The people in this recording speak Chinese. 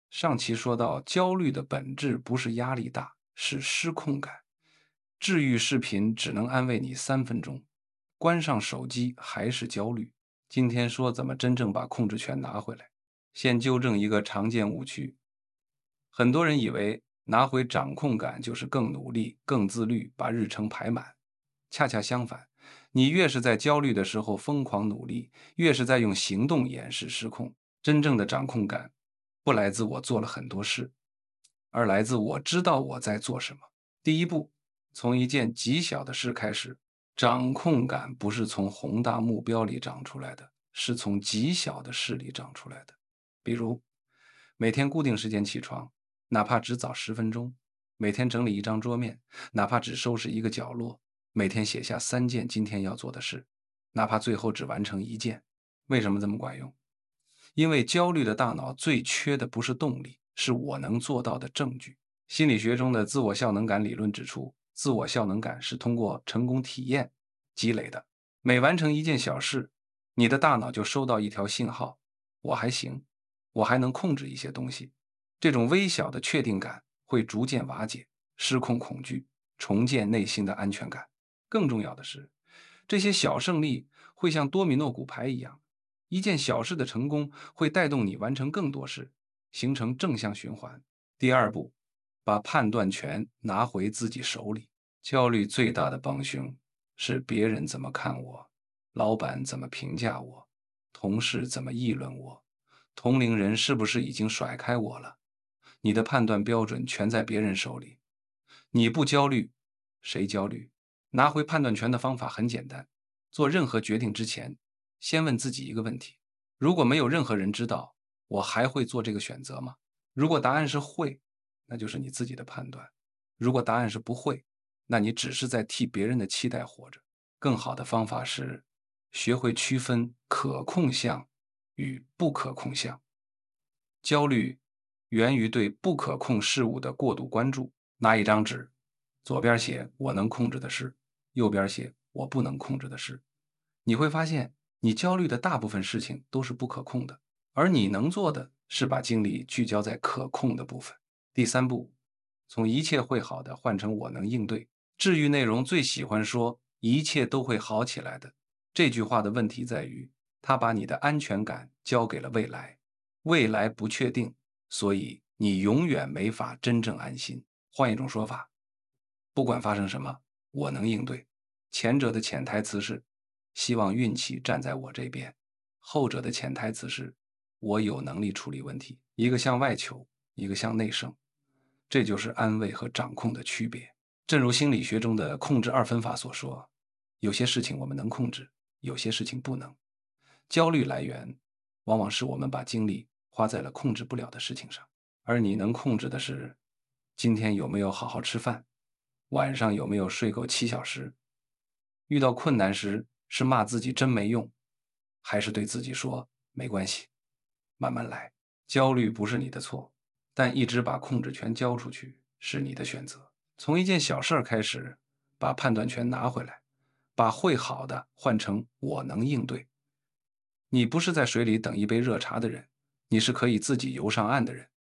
上期说到，焦虑的本质不是压力大，是失控感。治愈视频只能安慰你3分钟，关上手机还是焦虑。今天说怎么真正把控制权拿回来。先纠正一个常见误区，很多人以为拿回掌控感就是更努力、更自律，把日程排满。恰恰相反，你越是在焦虑的时候疯狂努力，越是在用行动掩饰失控。真正的掌控感不来自我做了很多事，而来自我知道我在做什么。第一步，从一件极小的事开始。掌控感不是从宏大目标里长出来的，是从极小的事里长出来的。比如，每天固定时间起床，哪怕只早10分钟；每天整理一张桌面，哪怕只收拾一个角落；每天写下3件今天要做的事，哪怕最后只完成1件。为什么这么管用？因为焦虑的大脑最缺的不是动力，是我能做到的证据。心理学中的自我效能感理论指出，自我效能感是通过成功体验积累的。每完成一件小事，你的大脑就收到一条信号：我还行，我还能控制一些东西。这种微小的确定感会逐渐瓦解失控恐惧，重建内心的安全感。更重要的是，这些小胜利会像多米诺骨牌一样，一件小事的成功会带动你完成更多事，形成正向循环。第二步，把判断权拿回自己手里。焦虑最大的帮凶是别人怎么看我，老板怎么评价我，同事怎么议论我，同龄人是不是已经甩开我了。你的判断标准全在别人手里，你不焦虑，谁焦虑？拿回判断权的方法很简单，做任何决定之前，先问自己一个问题：如果没有任何人知道，我还会做这个选择吗？如果答案是会，那就是你自己的判断；如果答案是不会，那你只是在替别人的期待活着。更好的方法是学会区分可控项与不可控项。焦虑源于对不可控事物的过度关注。拿一张纸，左边写我能控制的事，右边写我不能控制的事。你会发现，你焦虑的大部分事情都是不可控的，而你能做的是把精力聚焦在可控的部分。第三步，从一切会好的换成我能应对。治愈内容最喜欢说一切都会好起来的。这句话的问题在于，它把你的安全感交给了未来，未来不确定，所以你永远没法真正安心。换一种说法，不管发生什么，我能应对。前者的潜台词是希望运气站在我这边，后者的潜台词是我有能力处理问题。一个向外求，一个向内生，这就是安慰和掌控的区别。正如心理学中的控制二分法所说，有些事情我们能控制，有些事情不能。焦虑来源往往是我们把精力花在了控制不了的事情上，而你能控制的是今天有没有好好吃饭，晚上有没有睡够7小时。遇到困难时是骂自己真没用，还是对自己说没关系，慢慢来。焦虑不是你的错，但一直把控制权交出去是你的选择。从一件小事开始，把判断权拿回来，把会好的换成我能应对。你不是在水里等一杯热茶的人，你是可以自己游上岸的人。